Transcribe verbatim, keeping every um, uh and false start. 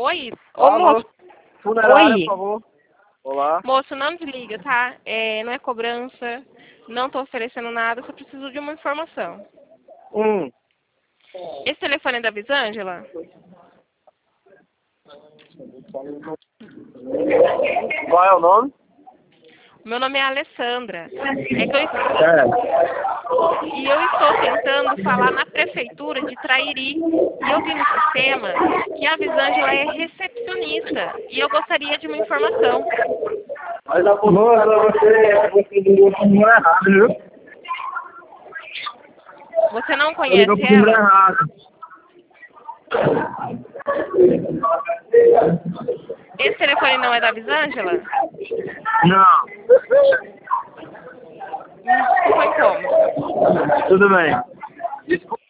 Oi? Ô, Alô? moço. Funerária, Oi. por favor. Olá. Moço, não desliga, tá? É, não é cobrança, não tô oferecendo nada, só preciso de uma informação. Hum. Esse telefone é da Visângela? Qual é o nome? Meu nome é Alessandra. É que eu, É. e eu estou tentando falar na prefeitura de Trairi. E eu vi no sistema que a Visângela é recepcionista. E eu gostaria de uma informação. Mas a moça, você, você ligou pro número errado, viu? Você não Você ligou conhece pro número ela? errado. Esse telefone não é da Visângela? Não. Me desculpa o incômodo. Tudo bem. Desculpa.